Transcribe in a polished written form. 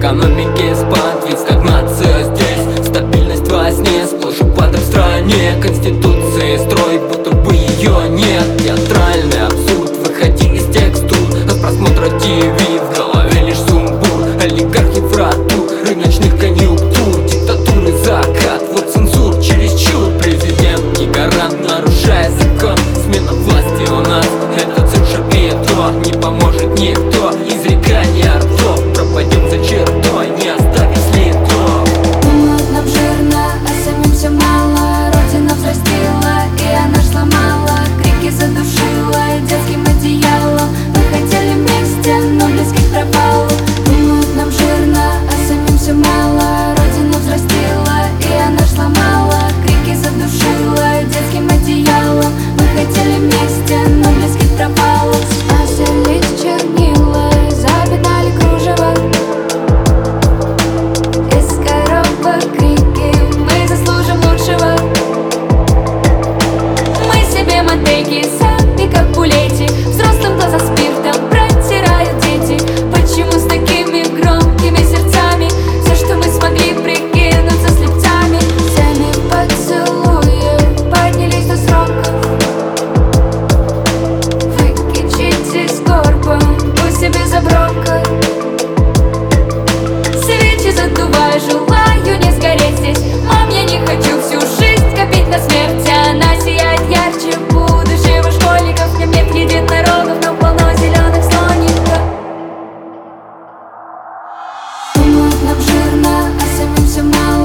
экономики спад, ведь стагнация здесь. Стабильность во сне, сплошь упадок в стране. Конституции строй, будто бы ее нет. Театральный абсурд, выходи из текстур. От просмотра ТВ в голове лишь сумбур. Олигархи врату рыночных конъюнктур. Диктатуры закат, вот цензур чересчур. Президент не гарант, нарушая закон. Смена власти у нас, это цирк шапито. Не поможет никто, изрекание ртов. Пропадем за чертой, не оставив следов. Думают, нам жирно, а самим все мало. Родина взрастила, и она ж сломала. Крики задушила детским одеялом. Мы хотели вместе, но близких пропало. Думают, нам жирно, а самим все мало. Родина взрастила, и она ж сломала. Крики задушила детским одеялом. Мы хотели вместе, но близких пропало. Смазались чернила, запятнали кружево. Из коробок крики, мы заслужим лучшего. Мы себе мотейки, сами как пулети. Взрослым глаза спиртом протирают дети. Почему с такими громкими сердцами? Все, что мы смогли, прикинуться слепцами. Сами поцелуи поднялись до сроков. Выкичитесь горбом, пусть себе заброка. Свечи задуваю, желаю не сгореть здесь. Мам, я не хочу всю жизнь копить на смерть. Она сияет ярче будущего школьников. В нем нет единорогов, но полно зеленых слоников. Думают, нам жирно, а самим все мало.